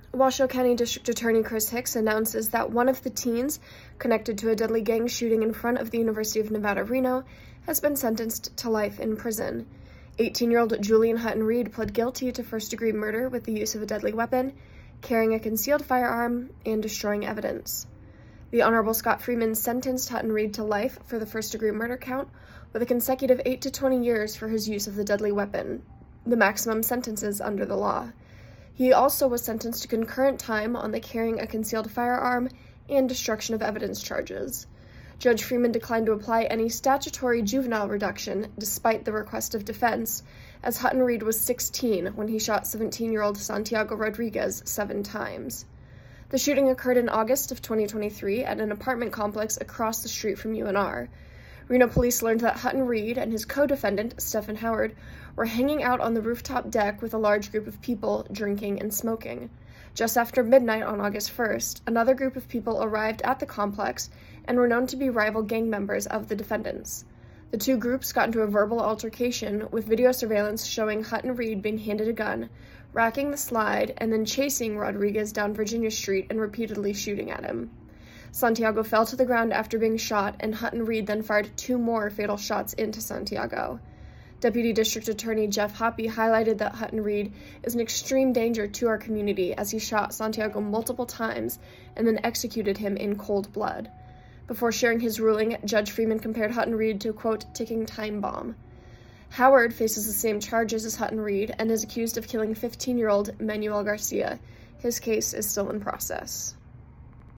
Washoe County District Attorney Chris Hicks announces that one of the teens connected to a deadly gang shooting in front of the University of Nevada, Reno, has been sentenced to life in prison. 18-year-old Julian Hutton Reed pled guilty to first-degree murder with the use of a deadly weapon, carrying a concealed firearm, and destroying evidence. The Honorable Scott Freeman sentenced Hutton Reed to life for the first-degree murder count, with a consecutive 8 to 20 years for his use of the deadly weapon, the maximum sentences under the law. He also was sentenced to concurrent time on the carrying a concealed firearm and destruction of evidence charges. Judge Freeman declined to apply any statutory juvenile reduction despite the request of defense, as Hutton Reed was 16 when he shot 17-year-old Santiago Rodriguez 7 times. The shooting occurred in August of 2023 at an apartment complex across the street from UNR. Reno police learned that Hutton Reed and his co-defendant, Stephen Howard, were hanging out on the rooftop deck with a large group of people drinking and smoking. Just after midnight on August 1st, another group of people arrived at the complex and were known to be rival gang members of the defendants. The two groups got into a verbal altercation, with video surveillance showing Hutton Reed being handed a gun, racking the slide, and then chasing Rodriguez down Virginia Street and repeatedly shooting at him. Santiago fell to the ground after being shot, and Hutton Reed then fired 2 more fatal shots into Santiago. Deputy District Attorney Jeff Hoppe highlighted that Hutton Reed is an extreme danger to our community as he shot Santiago multiple times and then executed him in cold blood. Before sharing his ruling, Judge Freeman compared Hutton Reed to a, quote, ticking time bomb. Howard faces the same charges as Hutton Reed and is accused of killing 15-year-old Manuel Garcia. His case is still in process.